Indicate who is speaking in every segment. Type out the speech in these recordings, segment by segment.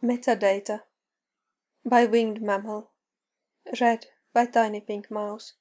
Speaker 1: Metadata by Winged Mammal. Read by Tiny Pink Mouse.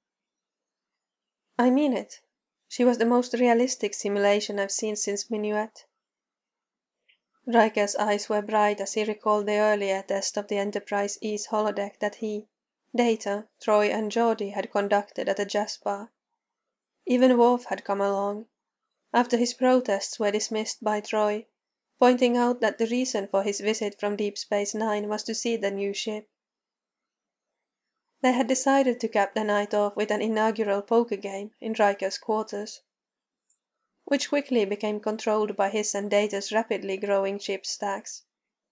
Speaker 1: I mean it. She was the most realistic simulation I've seen since Minuet. Riker's eyes were bright as he recalled the earlier test of the Enterprise E's holodeck that he, Data, Troi and Geordi had conducted at a jazz bar. Even Worf had come along, after his protests were dismissed by Troi, pointing out that the reason for his visit from Deep Space Nine was to see the new ship. They had decided to cap the night off with an inaugural poker game in Riker's quarters, which quickly became controlled by his and Data's rapidly growing chip stacks.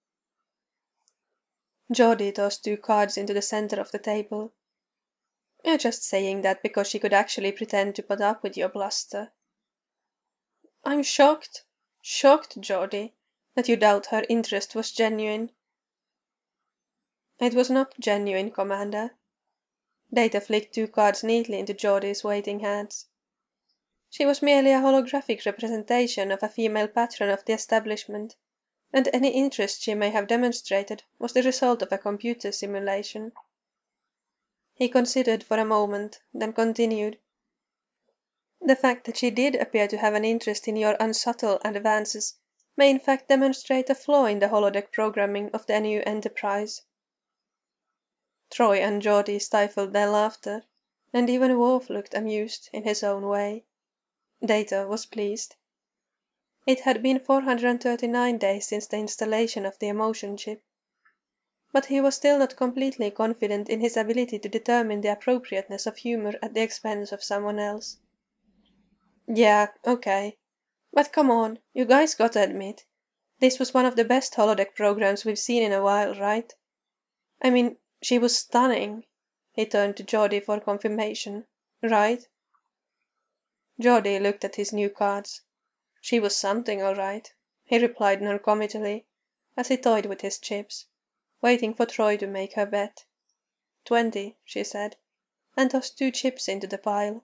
Speaker 1: Geordi tossed 2 cards into the center of the table. "You're just saying that because she could actually pretend to put up with your bluster." "I'm shocked, Geordi, that you doubt her interest was genuine." "It was not genuine, Commander." Data flicked 2 cards neatly into Geordi's waiting hands. "She was merely a holographic representation of a female patron of the establishment, and any interest she may have demonstrated was the result of a computer simulation." He considered for a moment, then continued. "The fact that she did appear to have an interest in your unsubtle advances may in fact demonstrate a flaw in the holodeck programming of the new Enterprise." Troi and Geordi stifled their laughter, and even Worf looked amused in his own way. Data was pleased. It had been 439 days since the installation of the emotion chip, but he was still not completely confident in his ability to determine the appropriateness of humor at the expense of someone else. "Yeah, okay. But come on, you guys gotta admit, this was one of the best holodeck programs we've seen in a while, right? I mean, she was stunning." He turned to Geordi for confirmation. "Right?" Geordi looked at his new cards. "She was something, all right," he replied noncommittally, as he toyed with his chips, waiting for Troi to make her bet. 20, she said, and tossed 2 chips into the pile.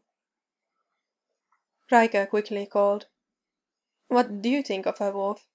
Speaker 1: Riker quickly called, "What do you think of her, Worf?"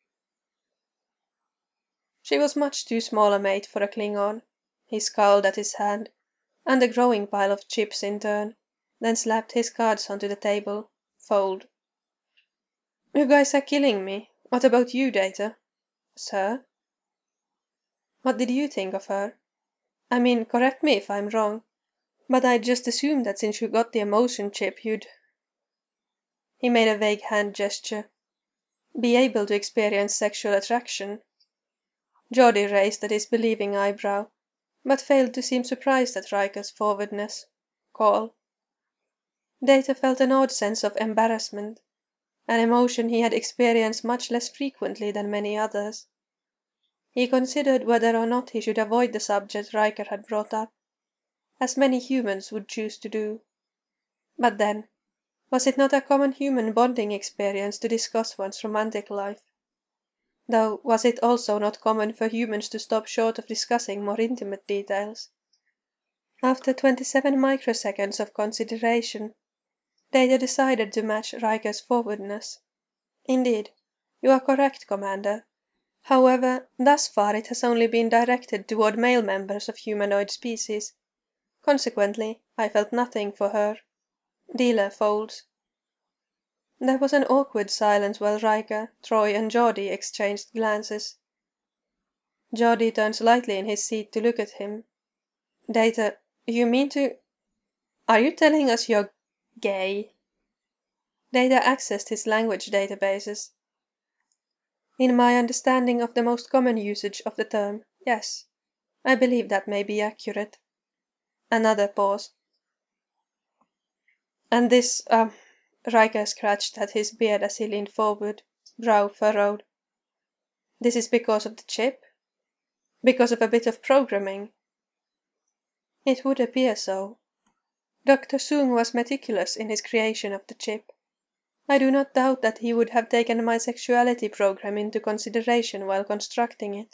Speaker 1: "She was much too small a mate for a Klingon." He scowled at his hand, and the growing pile of chips in turn, then slapped his cards onto the table. "Fold." "You guys are killing me. What about you, Data?" "Sir?" "What did you think of her? I mean, correct me if I'm wrong, but I'd just assumed that since you got the emotion chip you'd—" He made a vague hand gesture. "Be able to experience sexual attraction." Geordi raised a disbelieving eyebrow, but failed to seem surprised at Riker's forwardness. Call. Data felt an odd sense of embarrassment, an emotion he had experienced much less frequently than many others. He considered whether or not he should avoid the subject Riker had brought up, as many humans would choose to do. But then, was it not a common human bonding experience to discuss one's romantic life? Though was it also not common for humans to stop short of discussing more intimate details? After 27 microseconds of consideration, Data decided to match Riker's forwardness. "Indeed, you are correct, Commander. However, thus far it has only been directed toward male members of humanoid species. Consequently, I felt nothing for her. Dealer folds." There was an awkward silence while Riker, Troi and Geordi exchanged glances. Geordi turned slightly in his seat to look at him. "Data, you mean to— Are you telling us you're gay?" Data accessed his language databases. "In my understanding of the most common usage of the term, yes. I believe that may be accurate." Another pause. "And this, Riker scratched at his beard as he leaned forward, brow furrowed. "This is because of the chip? Because of a bit of programming?" "It would appear so. Dr. Soong was meticulous in his creation of the chip. I do not doubt that he would have taken my sexuality program into consideration while constructing it."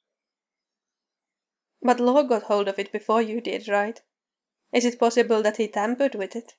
Speaker 1: "But Log got hold of it before you did, right? Is it possible that he tampered with it?"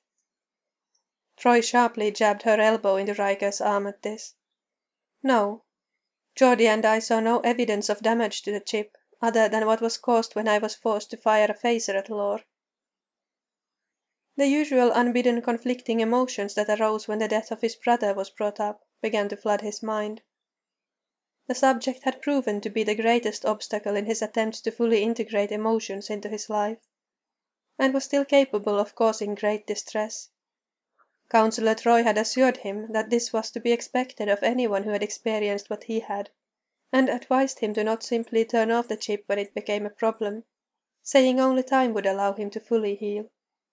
Speaker 1: Troi sharply jabbed her elbow into Riker's arm at this. "No. Geordie and I saw no evidence of damage to the chip, other than what was caused when I was forced to fire a phaser at Lore. The usual unbidden conflicting emotions that arose when the death of his brother was brought up began to flood his mind. The subject had proven to be the greatest obstacle in his attempts to fully integrate emotions into his life, and was still capable of causing great distress. Councillor Troy had assured him that this was to be expected of anyone who had experienced what he had, and advised him to not simply turn off the chip when it became a problem, saying only time would allow him to fully heal.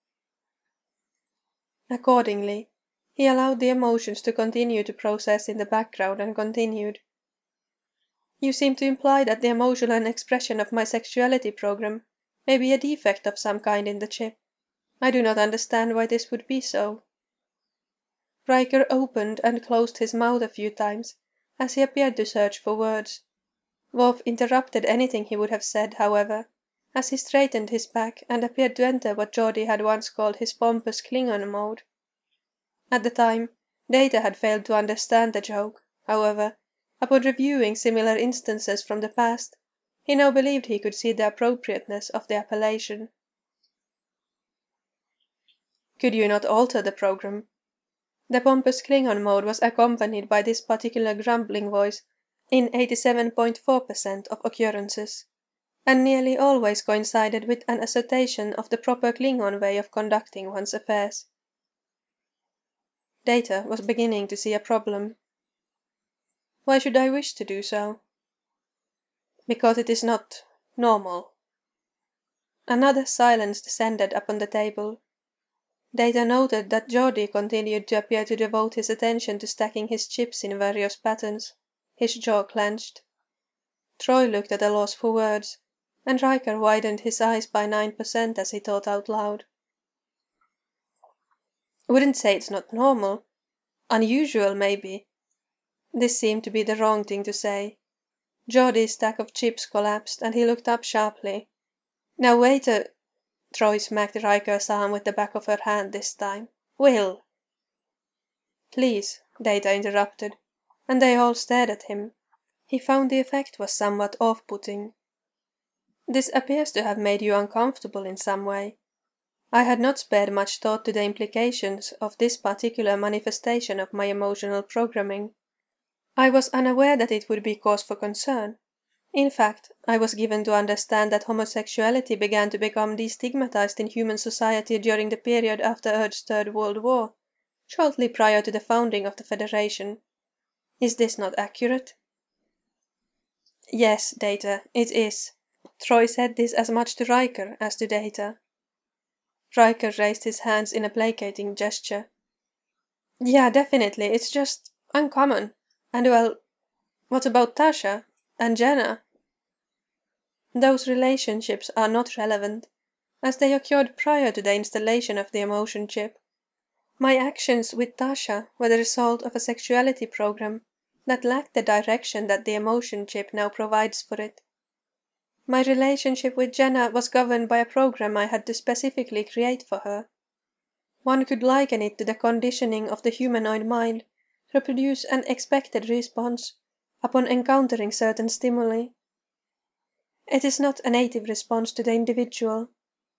Speaker 1: Accordingly, he allowed the emotions to continue to process in the background and continued. You seem to imply that the emotional expression of my sexuality program may be a defect of some kind in the chip. I do not understand why this would be so. Riker opened and closed his mouth a few times, as he appeared to search for words. Worf interrupted anything he would have said, however, as he straightened his back and appeared to enter what Geordie had once called his pompous Klingon mode. At the time, Data had failed to understand the joke, however. Upon reviewing similar instances from the past, he now believed he could see the appropriateness of the appellation. Could you not alter the program? The pompous Klingon mode was accompanied by this particular grumbling voice in 87.4% of occurrences, and nearly always coincided with an assertion of the proper Klingon way of conducting one's affairs. Data was beginning to see a problem. Why should I wish to do so? Because it is not normal. Another silence descended upon the table. Data noted that Geordie continued to appear to devote his attention to stacking his chips in various patterns, his jaw clenched. Troy looked at a loss for words, and Riker widened his eyes by 9% as he thought out loud. Wouldn't say it's not normal. Unusual, maybe. This seemed to be the wrong thing to say. Geordie's stack of chips collapsed, and he looked up sharply. Now wait a... Troy smacked Riker's arm with the back of her hand this time. Will! Please, Data interrupted, and they all stared at him. He found the effect was somewhat off-putting. This appears to have made you uncomfortable in some way. I had not spared much thought to the implications of this particular manifestation of my emotional programming. I was unaware that it would be cause for concern. In fact, I was given to understand that homosexuality began to become destigmatized in human society during the period after Earth's Third World War, shortly prior to the founding of the Federation. Is this not accurate? Yes, Data, it is. Troy said this as much to Riker as to Data. Riker raised his hands in a placating gesture. Yeah, definitely, it's just uncommon. And well, what about Tasha? And Jenna? Those relationships are not relevant, as they occurred prior to the installation of the emotion chip. My actions with Tasha were the result of a sexuality program that lacked the direction that the emotion chip now provides for it. My relationship with Jenna was governed by a program I had to specifically create for her. One could liken it to the conditioning of the humanoid mind to produce an expected response upon encountering certain stimuli. It is not a native response to the individual.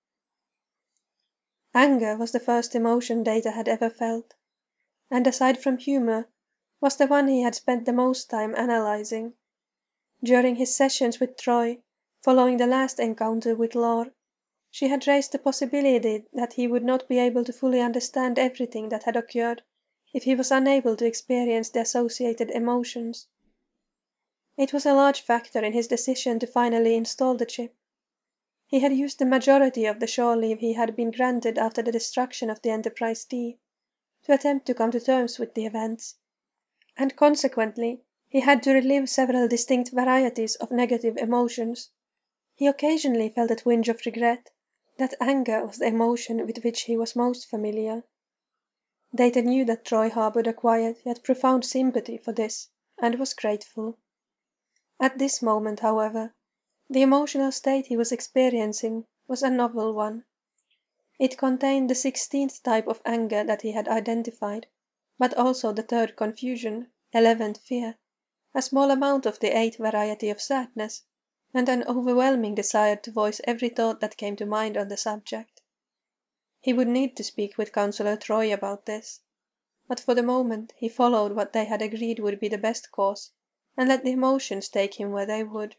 Speaker 1: Anger was the first emotion Data had ever felt, and aside from humor, was the one he had spent the most time analyzing. During his sessions with Troy, following the last encounter with Lore, she had raised the possibility that he would not be able to fully understand everything that had occurred if he was unable to experience the associated emotions. It was a large factor in his decision to finally install the chip. He had used the majority of the shore leave he had been granted after the destruction of the Enterprise D to attempt to come to terms with the events, and consequently he had to relive several distinct varieties of negative emotions. He occasionally felt a twinge of regret that anger was the emotion with which he was most familiar. Data knew that Troy harbored a quiet yet profound sympathy for this, and was grateful. At this moment, however, the emotional state he was experiencing was a novel one. It contained the 16th type of anger that he had identified, but also the third confusion, 11th fear, a small amount of the 8th variety of sadness, and an overwhelming desire to voice every thought that came to mind on the subject. He would need to speak with Councillor Troy about this, but for the moment he followed what they had agreed would be the best course, and let the emotions take him where they would.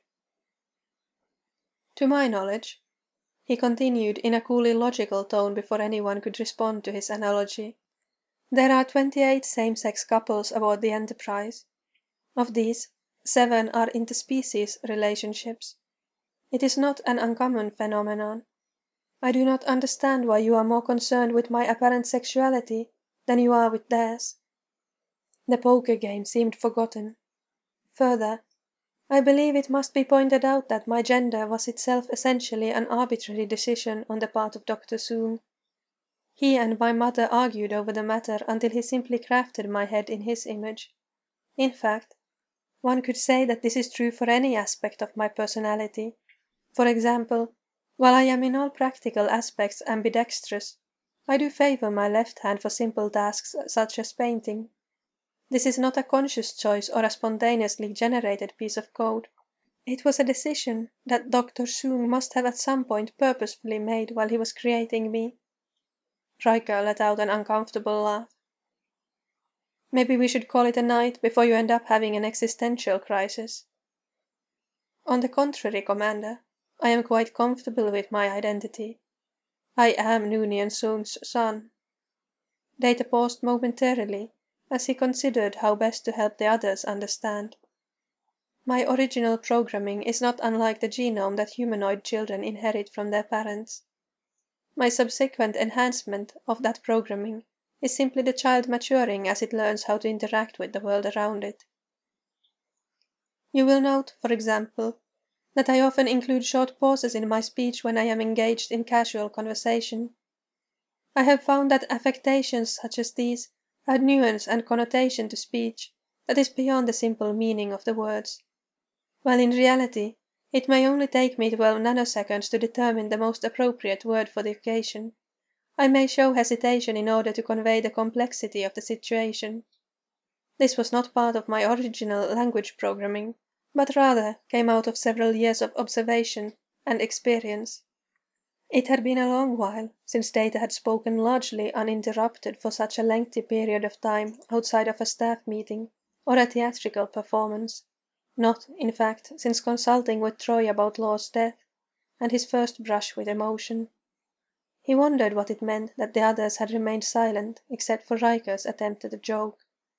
Speaker 1: To my knowledge, he continued in a coolly logical tone before anyone could respond to his analogy, there are 28 same-sex couples aboard the Enterprise. Of these, 7 are interspecies relationships. It is not an uncommon phenomenon. I do not understand why you are more concerned with my apparent sexuality than you are with theirs. The poker game seemed forgotten. Further, I believe it must be pointed out that my gender was itself essentially an arbitrary decision on the part of Dr. Soong. He and my mother argued over the matter until he simply crafted my head in his image. In fact, one could say that this is true for any aspect of my personality. For example, while I am in all practical aspects ambidextrous, I do favor my left hand for simple tasks such as painting. This is not a conscious choice or a spontaneously generated piece of code. It was a decision that Dr. Soong must have at some point purposefully made while he was creating me. Riker let out an uncomfortable laugh. Maybe we should call it a night before you end up having an existential crisis. On the contrary, Commander, I am quite comfortable with my identity. I am Noonien Soong's son. Data paused momentarily as he considered how best to help the others understand. My original programming is not unlike the genome that humanoid children inherit from their parents. My subsequent enhancement of that programming is simply the child maturing as it learns how to interact with the world around it. You will note, for example, that I often include short pauses in my speech when I am engaged in casual conversation. I have found that affectations such as these add nuance and connotation to speech that is beyond the simple meaning of the words, while in reality it may only take me 12 nanoseconds to determine the most appropriate word for the occasion. I may show hesitation in order to convey the complexity of the situation. This was not part of my original language programming, but rather came out of several years of observation and experience. It had been a long while since Data had spoken largely uninterrupted for such a lengthy period of time outside of a staff meeting or a theatrical performance, not, in fact, since consulting with Troy about Law's death and his first brush with emotion. He wondered what it meant that the others had remained silent except for Riker's attempt at a joke.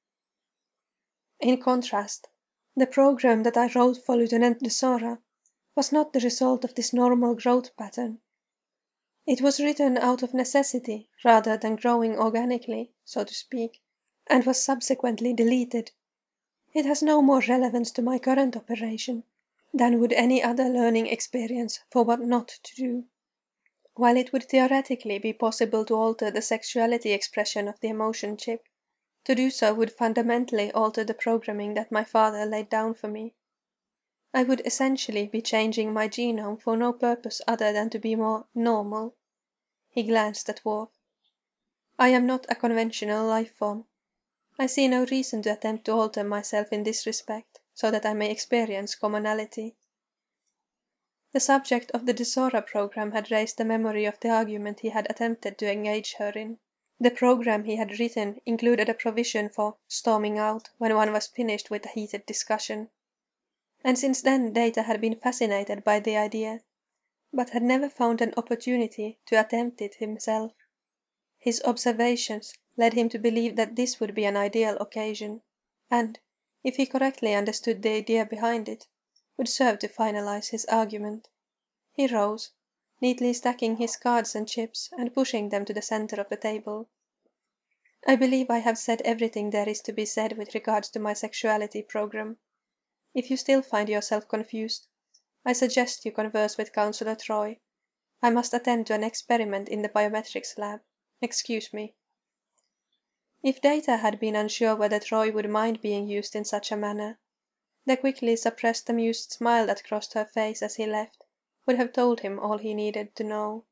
Speaker 1: In contrast, the program that I wrote for Lieutenant Desora was not the result of this normal growth pattern. It was written out of necessity rather than growing organically, so to speak, and was subsequently deleted. It has no more relevance to my current operation than would any other learning experience for what not to do. While it would theoretically be possible to alter the sexuality expression of the emotion chip, to do so would fundamentally alter the programming that my father laid down for me. I would essentially be changing my genome for no purpose other than to be more normal. He glanced at Worf. I am not a conventional life form. I see no reason to attempt to alter myself in this respect, so that I may experience commonality. The subject of the Desora program had raised the memory of the argument he had attempted to engage her in. The program he had written included a provision for storming out when one was finished with a heated discussion. And since then Data had been fascinated by the idea, but had never found an opportunity to attempt it himself. His observations led him to believe that this would be an ideal occasion, and, if he correctly understood the idea behind it, would serve to finalize his argument. He rose, neatly stacking his cards and chips and pushing them to the center of the table. I believe I have said everything there is to be said with regards to my sexuality program. If you still find yourself confused, I suggest you converse with Councillor Troy. I must attend to an experiment in the biometrics lab. Excuse me. If Data had been unsure whether Troy would mind being used in such a manner, the quickly suppressed amused smile that crossed her face as he left would have told him all he needed to know.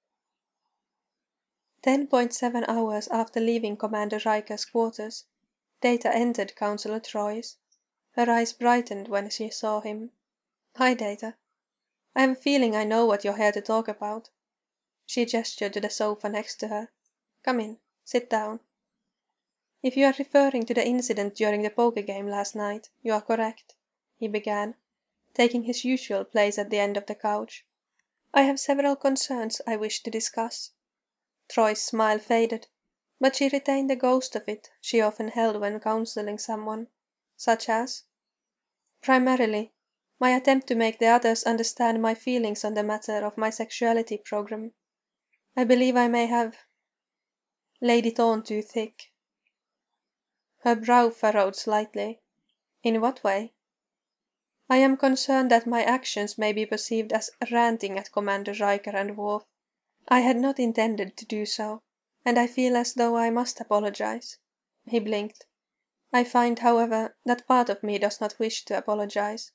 Speaker 1: 10.7 hours after leaving Commander Riker's quarters, Data entered Counselor Troy's. Her eyes brightened when she saw him. "Hi, Data. I have a feeling I know what you're here to talk about." She gestured to the sofa next to her. "Come in. Sit down." "If you are referring to the incident during the poker game last night, you are correct," he began, taking his usual place at the end of the couch. "I have several concerns I wish to discuss." Troy's smile faded, but she retained the ghost of it she often held when counseling someone. "Such as?" "Primarily, my attempt to make the others understand my feelings on the matter of my sexuality program. I believe I may have laid it on too thick." Her brow furrowed slightly. "In what way?" "I am concerned that my actions may be perceived as ranting at Commander Riker and Worf. I had not intended to do so, and I feel as though I must apologize." He blinked. "I find, however, that part of me does not wish to apologize."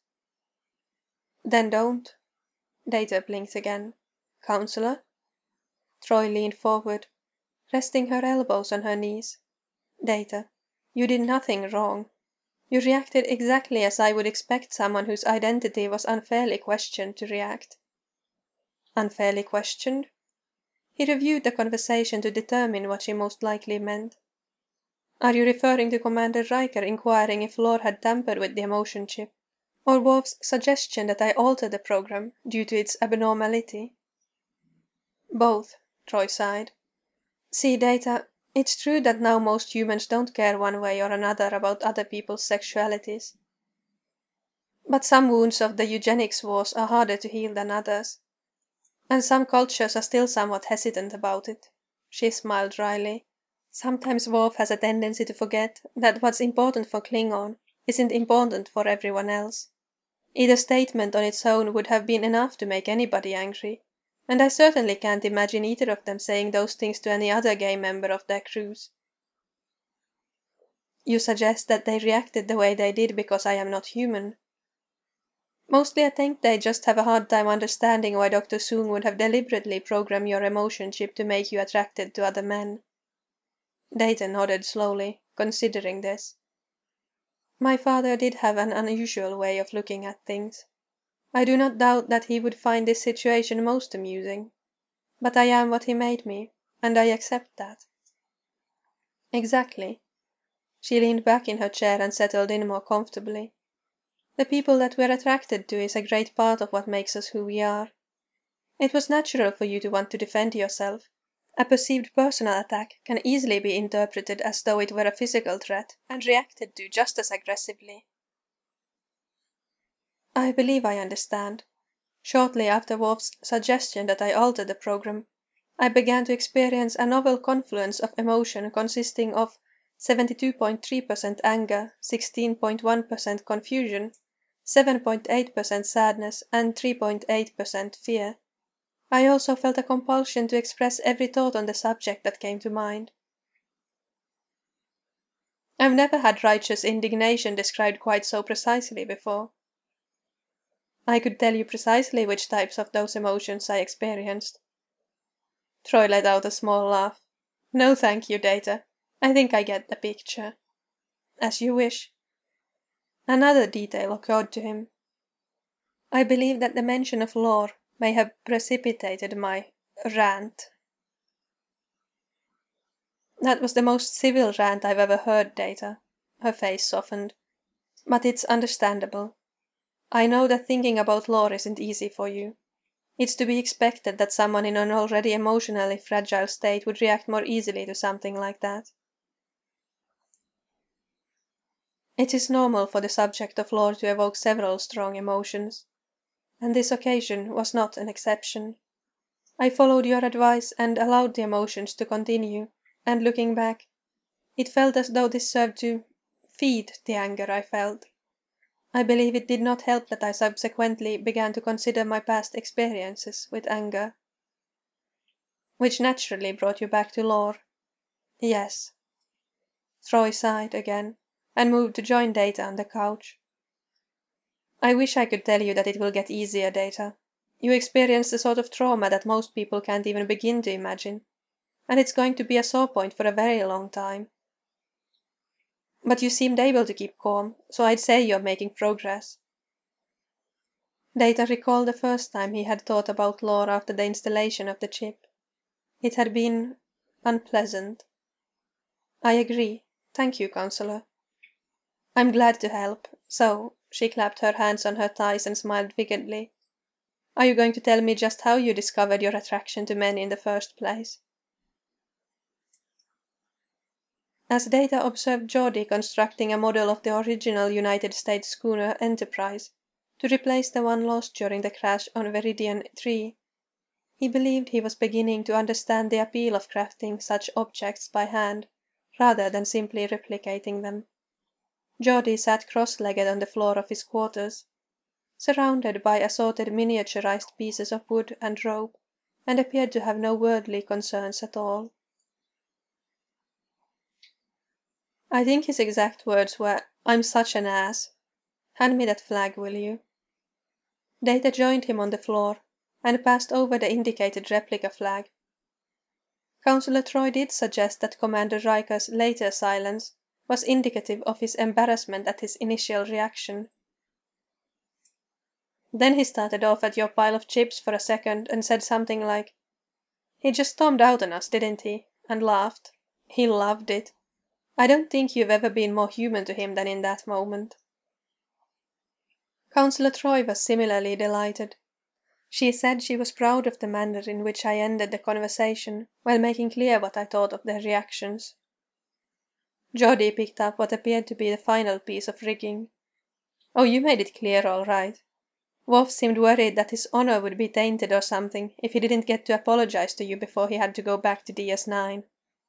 Speaker 1: "Then don't." Data blinked again. "Counselor?" Troy leaned forward, resting her elbows on her knees. "Data, you did nothing wrong. You reacted exactly as I would expect someone whose identity was unfairly questioned to react." "Unfairly questioned?" He reviewed the conversation to determine what she most likely meant. "Are you referring to Commander Riker inquiring if Lore had tampered with the emotion chip, or Worf's suggestion that I alter the program due to its abnormality?" "Both," Troy sighed. "See, Data, it's true that now most humans don't care one way or another about other people's sexualities. But some wounds of the eugenics wars are harder to heal than others. And some cultures are still somewhat hesitant about it." She smiled dryly. "Sometimes Worf has a tendency to forget that what's important for Klingon isn't important for everyone else. Either statement on its own would have been enough to make anybody angry, and I certainly can't imagine either of them saying those things to any other gay member of their crews." "You suggest that they reacted the way they did because I am not human?" "Mostly I think they just have a hard time understanding why Dr. Soong would have deliberately programmed your emotion chip to make you attracted to other men." Data nodded slowly, considering this. "My father did have an unusual way of looking at things. I do not doubt that he would find this situation most amusing. But I am what he made me, and I accept that." "Exactly." She leaned back in her chair and settled in more comfortably. "The people that we're attracted to is a great part of what makes us who we are. It was natural for you to want to defend yourself. A perceived personal attack can easily be interpreted as though it were a physical threat, and reacted to just as aggressively." "I believe I understand. Shortly after Worf's suggestion that I alter the program, I began to experience a novel confluence of emotion consisting of 72.3% anger, 16.1% confusion, 7.8% sadness, and 3.8% fear. I also felt a compulsion to express every thought on the subject that came to mind." "I've never had righteous indignation described quite so precisely before." "I could tell you precisely which types of those emotions I experienced." Troy let out a small laugh. "No, thank you, Data. I think I get the picture." "As you wish." Another detail occurred to him. "I believe that the mention of Lore may have precipitated my rant." "That was the most civil rant I've ever heard, Data." Her face softened. "But it's understandable. I know that thinking about Lore isn't easy for you. It's to be expected that someone in an already emotionally fragile state would react more easily to something like that. It is normal for the subject of Lore to evoke several strong emotions, and this occasion was not an exception. I followed your advice and allowed the emotions to continue, and looking back, it felt as though this served to feed the anger I felt. I believe it did not help that I subsequently began to consider my past experiences with anger." "Which naturally brought you back to Lore?" "Yes." Troy sighed again, and moved to join Data on the couch. "I wish I could tell you that it will get easier, Data. You experienced a sort of trauma that most people can't even begin to imagine, and it's going to be a sore point for a very long time." But you seemed able to keep calm, so I'd say you're making progress. Data recalled the first time he had thought about Laura after the installation of the chip. It had been unpleasant. I agree. Thank you, Counselor. I'm glad to help. So, she clapped her hands on her thighs and smiled wickedly. Are you going to tell me just how you discovered your attraction to men in the first place? As Data observed Geordie constructing a model of the original United States schooner Enterprise to replace the one lost during the crash on Veridian 3, he believed he was beginning to understand the appeal of crafting such objects by hand, rather than simply replicating them. Geordie sat cross-legged on the floor of his quarters, surrounded by assorted miniaturized pieces of wood and rope, and appeared to have no worldly concerns at all. I think his exact words were, "I'm such an ass. Hand me that flag, will you?" Data joined him on the floor, and passed over the indicated replica flag. Counselor Troy did suggest that Commander Riker's later silence was indicative of his embarrassment at his initial reaction. Then he started off at your pile of chips for a second and said something like, "He just stormed out on us, didn't he?" and laughed. He loved it. I don't think you've ever been more human to him than in that moment. Counselor Troy was similarly delighted. She said she was proud of the manner in which I ended the conversation, while making clear what I thought of their reactions. Geordie picked up what appeared to be the final piece of rigging. "Oh, you made it clear all right. Worf seemed worried that his honor would be tainted or something if he didn't get to apologize to you before he had to go back to DS9.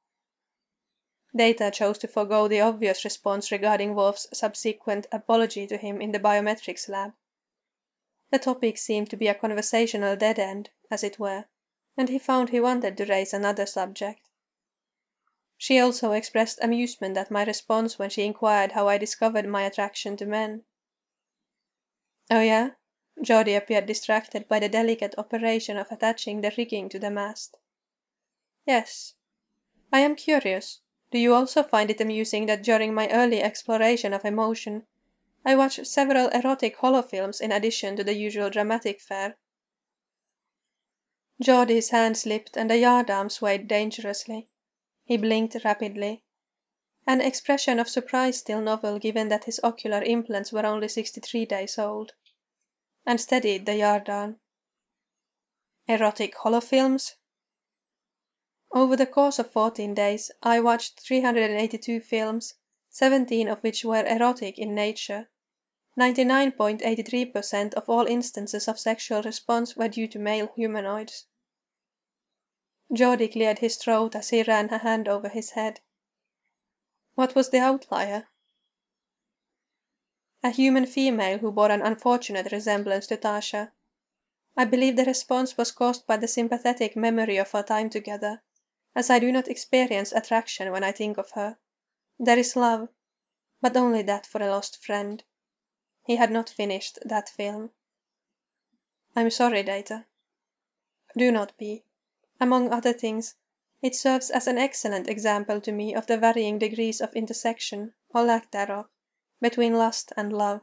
Speaker 1: Data chose to forego the obvious response regarding Worf's subsequent apology to him in the biometrics lab. The topic seemed to be a conversational dead end, as it were, and he found he wanted to raise another subject. She also expressed amusement at my response when she inquired how I discovered my attraction to men. "Oh yeah?" Geordie appeared distracted by the delicate operation of attaching the rigging to the mast. "Yes. I am curious. Do you also find it amusing that during my early exploration of emotion, I watched several erotic holofilms in addition to the usual dramatic fare?" Geordie's hand slipped and the yardarm swayed dangerously. He blinked rapidly, an expression of surprise still novel given that his ocular implants were only 63 days old, and steadied the yardarm. "Erotic holofilms?" Over the course of 14 days, I watched 382 films, 17 of which were erotic in nature. 99.83% of all instances of sexual response were due to male humanoids. Geordie cleared his throat as he ran a hand over his head. What was the outlier? A human female who bore an unfortunate resemblance to Tasha. I believe the response was caused by the sympathetic memory of our time together, as I do not experience attraction when I think of her. There is love, but only that for a lost friend. He had not finished that film. I'm sorry, Data. Do not be. Among other things, it serves as an excellent example to me of the varying degrees of intersection, or lack thereof, between lust and love.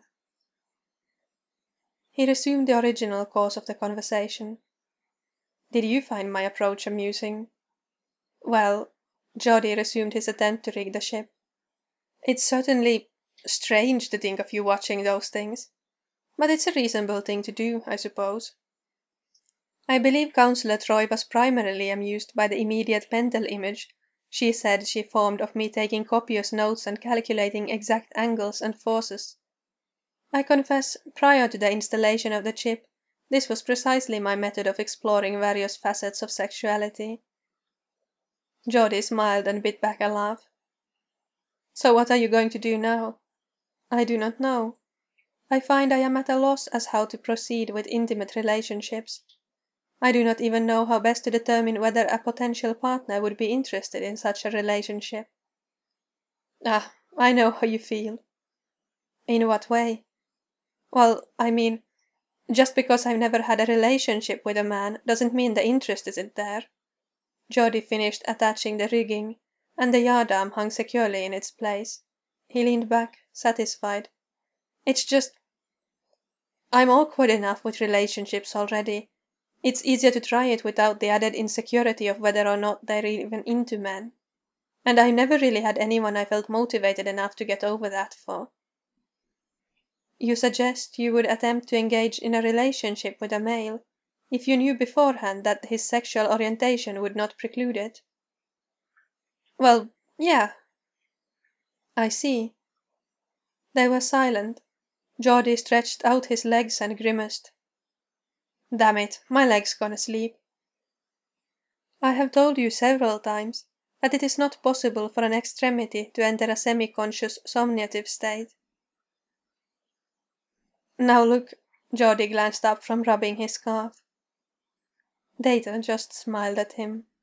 Speaker 1: He resumed the original course of the conversation. Did you find my approach amusing? Well, Geordie resumed his attempt to rig the ship. It's certainly strange to think of you watching those things, but it's a reasonable thing to do, I suppose. I believe Counselor Troy was primarily amused by the immediate mental image she said she formed of me taking copious notes and calculating exact angles and forces. I confess, prior to the installation of the chip, this was precisely my method of exploring various facets of sexuality. Geordie smiled and bit back a laugh. So what are you going to do now? I do not know. I find I am at a loss as how to proceed with intimate relationships. I do not even know how best to determine whether a potential partner would be interested in such a relationship. Ah, I know how you feel. In what way? Well, I mean, just because I've never had a relationship with a man doesn't mean the interest isn't there. Geordie finished attaching the rigging, and the yardarm hung securely in its place. He leaned back, satisfied. It's just I'm awkward enough with relationships already. It's easier to try it without the added insecurity of whether or not they're even into men. And I never really had anyone I felt motivated enough to get over that for. You suggest you would attempt to engage in a relationship with a male if you knew beforehand that his sexual orientation would not preclude it? Well, yeah. I see. They were silent. Geordie stretched out his legs and grimaced. Damn it, my leg's gonna sleep. I have told you several times that it is not possible for an extremity to enter a semi-conscious somniative state. Now look, Geordie glanced up from rubbing his scarf. Dayton just smiled at him.